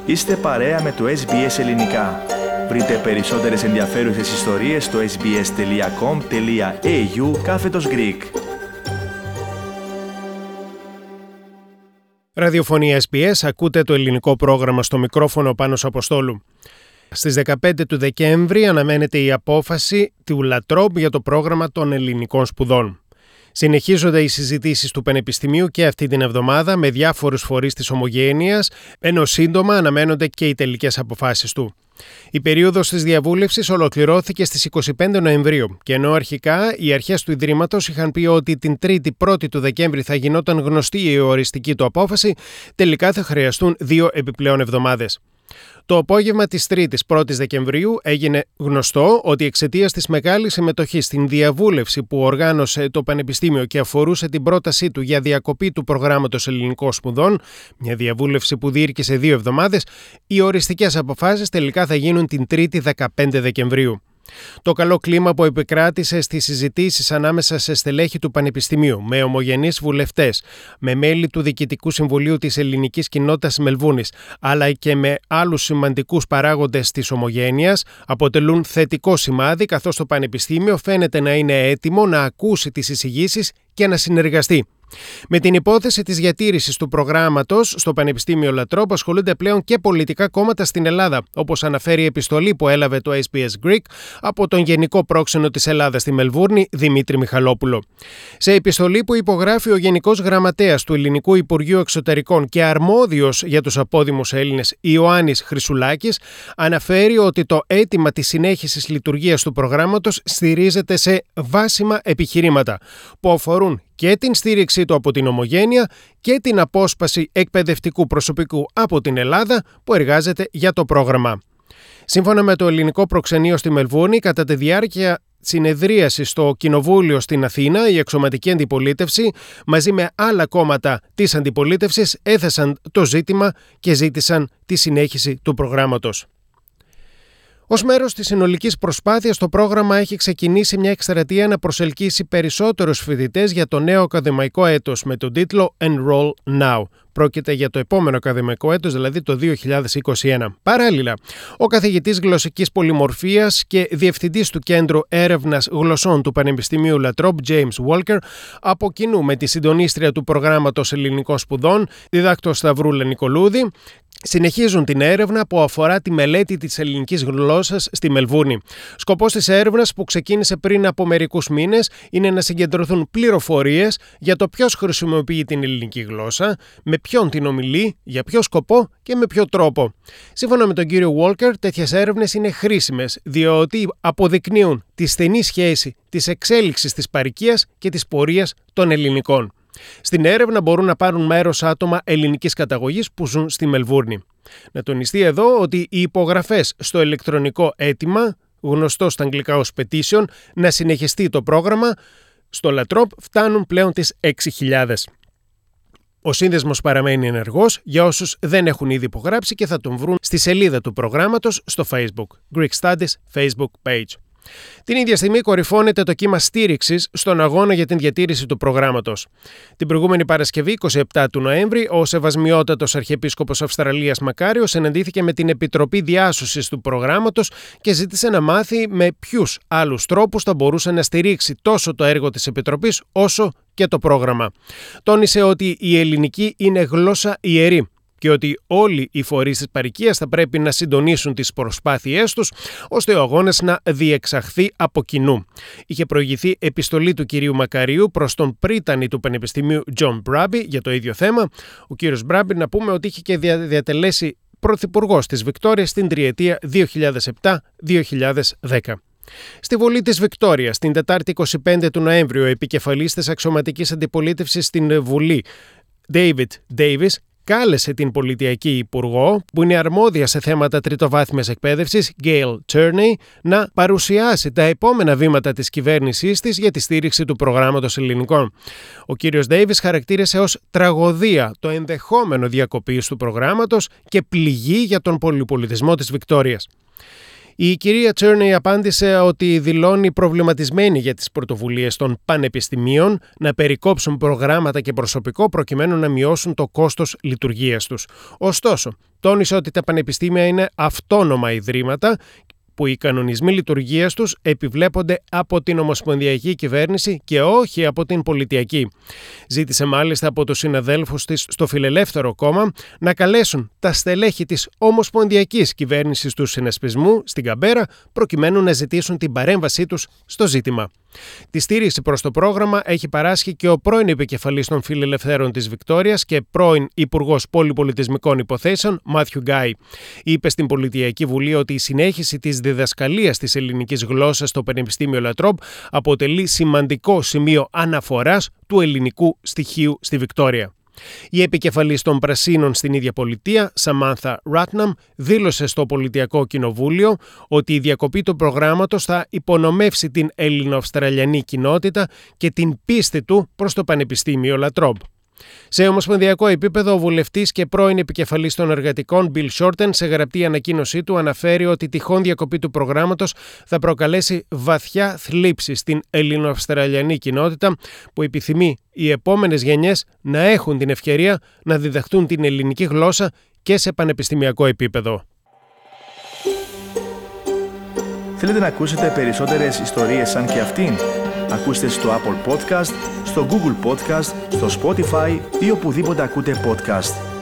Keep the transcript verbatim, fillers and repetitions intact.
Είστε παρέα με το ες μπι ες Ελληνικά. Βρείτε περισσότερες ενδιαφέρουσες ιστορίες στο sbs.com.au κάθετος Greek. Ραδιοφωνία ες μπι ες, ακούτε το ελληνικό πρόγραμμα στο μικρόφωνο Πάνος Αποστόλου. Στις δεκαπέντε του Δεκέμβρη αναμένεται η απόφαση του Λατρόμπ για το πρόγραμμα των ελληνικών σπουδών. Συνεχίζονται οι συζητήσεις του Πανεπιστημίου και αυτή την εβδομάδα με διάφορους φορείς της ομογένειας, ενώ σύντομα αναμένονται και οι τελικές αποφάσεις του. Η περίοδος της διαβούλευσης ολοκληρώθηκε στις είκοσι πέντε Νοεμβρίου και ενώ αρχικά οι αρχές του Ιδρύματος είχαν πει ότι την τρίτη πρώτη του Δεκέμβρη θα γινόταν γνωστή η οριστική του απόφαση, τελικά θα χρειαστούν δύο επιπλέον εβδομάδες. Το απόγευμα της τρίτης πρώτης Δεκεμβρίου έγινε γνωστό ότι εξαιτίας της μεγάλης συμμετοχής στην διαβούλευση που οργάνωσε το Πανεπιστήμιο και αφορούσε την πρότασή του για διακοπή του προγράμματος ελληνικών σπουδών, μια διαβούλευση που διήρκησε δύο εβδομάδες, οι οριστικές αποφάσεις τελικά θα γίνουν την τρίτη δεκαπέντε Δεκεμβρίου. Το καλό κλίμα που επικράτησε στις συζητήσεις ανάμεσα σε στελέχη του Πανεπιστημίου, με ομογενείς βουλευτές, με μέλη του Διοικητικού Συμβουλίου της Ελληνικής Κοινότητας Μελβούνης, αλλά και με άλλους σημαντικούς παράγοντες της ομογένειας, αποτελούν θετικό σημάδι, καθώς το Πανεπιστήμιο φαίνεται να είναι έτοιμο να ακούσει τις εισηγήσεις και να συνεργαστεί. Με την υπόθεση της διατήρησης του προγράμματος στο Πανεπιστήμιο Λατρόμπ ασχολούνται πλέον και πολιτικά κόμματα στην Ελλάδα, όπως αναφέρει η επιστολή που έλαβε το ες μπι ες Greek από τον Γενικό Πρόξενο της Ελλάδας στη Μελβούρνη, Δημήτρη Μιχαλόπουλο. Σε επιστολή που υπογράφει ο Γενικός Γραμματέας του Ελληνικού Υπουργείου Εξωτερικών και αρμόδιος για τους απόδημους Έλληνες, Ιωάννης Χρυσουλάκης, αναφέρει ότι το αίτημα της συνέχισης λειτουργίας του προγράμματος στηρίζεται σε βάσιμα επιχειρήματα που αφορούν και την στήριξή του από την ομογένεια και την απόσπαση εκπαιδευτικού προσωπικού από την Ελλάδα που εργάζεται για το πρόγραμμα. Σύμφωνα με το ελληνικό προξενείο στη Μελβούρνη, κατά τη διάρκεια συνεδρίαση στο Κοινοβούλιο στην Αθήνα, η εξωματική αντιπολίτευση μαζί με άλλα κόμματα της αντιπολίτευσης έθεσαν το ζήτημα και ζήτησαν τη συνέχιση του προγράμματος. Ως μέρος της συνολικής προσπάθειας, το πρόγραμμα έχει ξεκινήσει μια εκστρατεία να προσελκύσει περισσότερους φοιτητές για το νέο ακαδημαϊκό έτος με τον τίτλο Enroll Now. Πρόκειται για το επόμενο ακαδημαϊκό έτος, δηλαδή το δύο χιλιάδες είκοσι ένα. Παράλληλα, ο καθηγητής γλωσσικής πολυμορφίας και διευθυντής του Κέντρου Έρευνας Γλωσσών του Πανεπιστημίου Λατρόμπ, James Walker, από κοινού με τη συντονίστρια του προγράμματος ελληνικών σπουδών, διδάκτο Σταυρούλα Νικολούδη, συνεχίζουν την έρευνα που αφορά τη μελέτη της ελληνικής γλώσσας στη Μελβούρνη. Σκοπός της έρευνας, που ξεκίνησε πριν από μερικούς μήνες, είναι να συγκεντρωθούν πληροφορίες για το ποιος χρησιμοποιεί την ελληνική γλώσσα, με ποιον την ομιλεί, για ποιο σκοπό και με ποιο τρόπο. Σύμφωνα με τον κύριο Walker, τέτοιες έρευνες είναι χρήσιμες, διότι αποδεικνύουν τη στενή σχέση της εξέλιξης της παροικίας και της πορείας των ελληνικών. Στην έρευνα μπορούν να πάρουν μέρος άτομα ελληνικής καταγωγής που ζουν στη Μελβούρνη. Να τονιστεί εδώ ότι οι υπογραφές στο ηλεκτρονικό αίτημα, γνωστό στα αγγλικά ως petition, να συνεχιστεί το πρόγραμμα, στο Λατρόμπ φτάνουν πλέον τις έξι χιλιάδες. Ο σύνδεσμος παραμένει ενεργός για όσους δεν έχουν ήδη υπογράψει και θα τον βρουν στη σελίδα του προγράμματος στο Facebook, Greek Studies Facebook page. Την ίδια στιγμή κορυφώνεται το κύμα στήριξης στον αγώνα για την διατήρηση του προγράμματος. Την προηγούμενη Παρασκευή, εικοστή εβδόμη του Νοέμβρη, ο Σεβασμιότατος Αρχιεπίσκοπος Αυστραλίας Μακάριος συναντήθηκε με την Επιτροπή Διάσωσης του προγράμματος και ζήτησε να μάθει με ποιους άλλους τρόπους θα μπορούσε να στηρίξει τόσο το έργο της Επιτροπής όσο και το πρόγραμμα. Τόνισε ότι η ελληνική είναι γλώσσα ιερή και ότι όλοι οι φορείς της παροικίας θα πρέπει να συντονίσουν τις προσπάθειές τους ώστε ο αγώνας να διεξαχθεί από κοινού. Είχε προηγηθεί επιστολή του κυρίου Μακαρίου προς τον πρίτανη του Πανεπιστημίου John Brabby για το ίδιο θέμα. Ο κύριος Brabby, να πούμε ότι είχε και διατελέσει πρωθυπουργός της Βικτόριας στην τριετία δύο χιλιάδες επτά δύο χιλιάδες δέκα. Στη Βουλή της Βικτόριας, την Τετάρτη εικοστή πέμπτη του Νοέμβριου, ο επικεφαλής της αξιωματικής αντιπολίτευσης στην Βουλή, David Davis, κάλεσε την πολιτιακή υπουργό, που είναι αρμόδια σε θέματα τριτοβάθμιας εκπαίδευσης, Gail Turney, να παρουσιάσει τα επόμενα βήματα της κυβέρνησής της για τη στήριξη του προγράμματος ελληνικών. Ο κύριος Davis χαρακτήρισε ως τραγωδία το ενδεχόμενο διακοπής του προγράμματος και πληγή για τον πολυπολιτισμό της Βικτόριας. Η κυρία Τσέρνεϊ απάντησε ότι δηλώνει προβληματισμένη για τις πρωτοβουλίες των πανεπιστημίων να περικόψουν προγράμματα και προσωπικό προκειμένου να μειώσουν το κόστος λειτουργίας τους. Ωστόσο, τόνισε ότι τα πανεπιστήμια είναι αυτόνομα ιδρύματα που οι κανονισμοί λειτουργίας τους επιβλέπονται από την Ομοσπονδιακή Κυβέρνηση και όχι από την Πολιτιακή. Ζήτησε μάλιστα από τους συναδέλφους της στο Φιλελεύθερο Κόμμα να καλέσουν τα στελέχη της Ομοσπονδιακής Κυβέρνησης του Συνασπισμού στην Καμπέρα προκειμένου να ζητήσουν την παρέμβασή τους στο ζήτημα. Τη στήριξη προς το πρόγραμμα έχει παράσχει και ο πρώην επικεφαλής των Φιλελευθέρων της Βικτόριας και πρώην Υπουργός Πολυπολιτισμικών Υποθέσεων, Μάθιου Γκάι. Είπε στην Πολιτιακή Βουλή ότι η συνέχιση της διδασκαλίας της ελληνικής γλώσσας στο Πανεπιστήμιο Λατρόμπ αποτελεί σημαντικό σημείο αναφοράς του ελληνικού στοιχείου στη Βικτόρια. Η επικεφαλής των Πρασίνων στην ίδια πολιτεία, Σαμάνθα Ράτναμ, δήλωσε στο Πολιτιακό Κοινοβούλιο ότι η διακοπή του προγράμματος θα υπονομεύσει την ελληνοαυστραλιανή κοινότητα και την πίστη του προς το Πανεπιστήμιο Λατρόμπ. Σε ομοσπονδιακό επίπεδο, ο βουλευτής και πρώην επικεφαλής των εργατικών Bill Shorten σε γραπτή ανακοίνωσή του αναφέρει ότι η τυχόν διακοπή του προγράμματος θα προκαλέσει βαθιά θλίψη στην ελληνοαυστραλιανή κοινότητα που επιθυμεί οι επόμενες γενιές να έχουν την ευκαιρία να διδαχτούν την ελληνική γλώσσα και σε πανεπιστημιακό επίπεδο. Θέλετε να ακούσετε περισσότερες ιστορίες σαν και αυτήν? Ακούστε στο Apple Podcast, στο Google Podcast, στο Spotify ή οπουδήποτε ακούτε podcast.